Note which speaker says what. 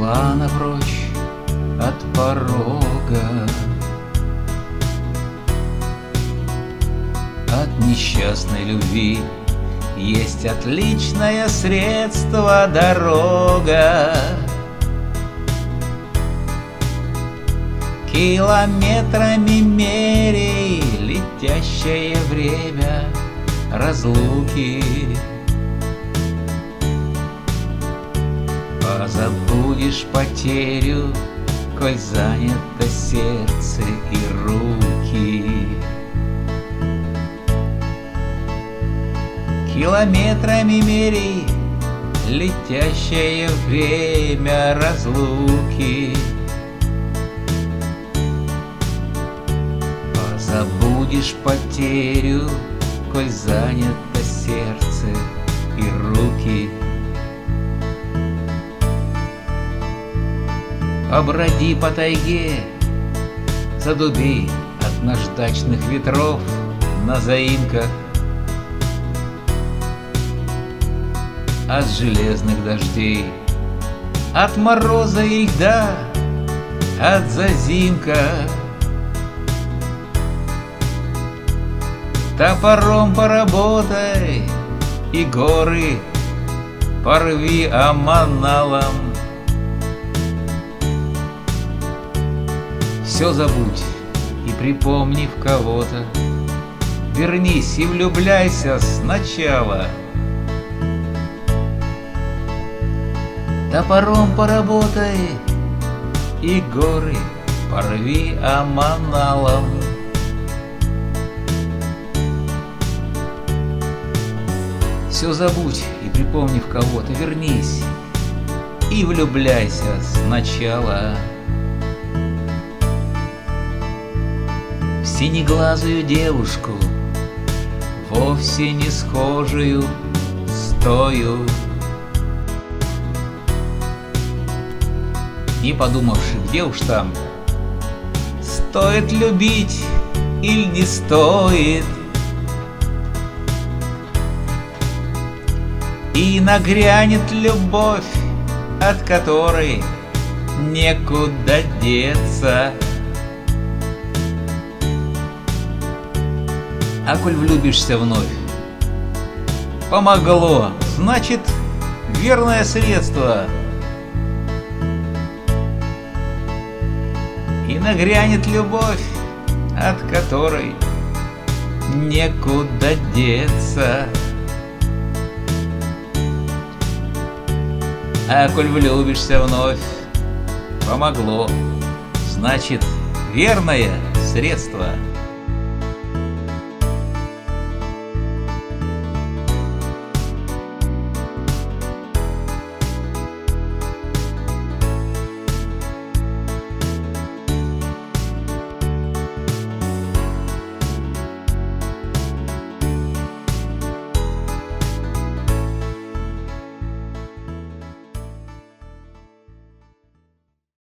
Speaker 1: ушла она прочь от порога, от несчастной любви есть отличное средство — дорога. Километрами мерей летящее время разлуки. Позабудешь потерю, коль занято сердце и руки. Километрами мерей летящее время разлуки. Позабудешь потерю, коль занято сердце и руки. Поброди по тайге, задуби от наждачных ветров на заимках, от железных дождей, от мороза и льда, от зазимка. Топором поработай и горы порви аманалом. Все забудь и припомни в кого-то, вернись и влюбляйся сначала. Топором поработай и горы порви аманалом. Все забудь и припомни в кого-то, вернись и влюбляйся сначала. В синеглазую девушку, вовсе не схожую с тою, не подумавши, где уж там, стоит любить или не стоит. И нагрянет любовь, от которой некуда деться. А коль влюбишься вновь, помогло, значит, верное средство. И нагрянет любовь, от которой некуда деться. А коль влюбишься вновь, помогло, значит, верное средство.